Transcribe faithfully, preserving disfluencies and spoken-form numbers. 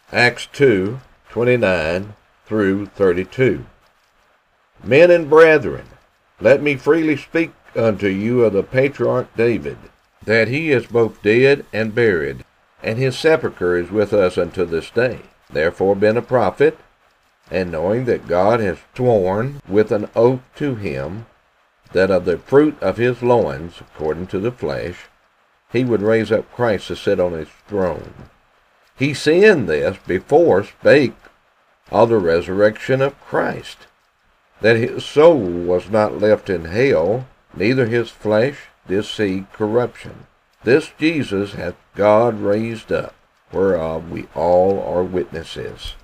Acts two, twenty-nine through thirty-two. Men and brethren, let me freely speak unto you of the patriarch David, that he is both dead and buried, and his sepulchre is with us unto this day. Therefore being a prophet, and knowing that God has sworn with an oath to him, that of the fruit of his loins, according to the flesh, he would raise up Christ to sit on his throne. He, seeing this, before spake of the resurrection of Christ, that his soul was not left in hell, neither his flesh did see corruption. This Jesus hath God raised up, whereof we all are witnesses.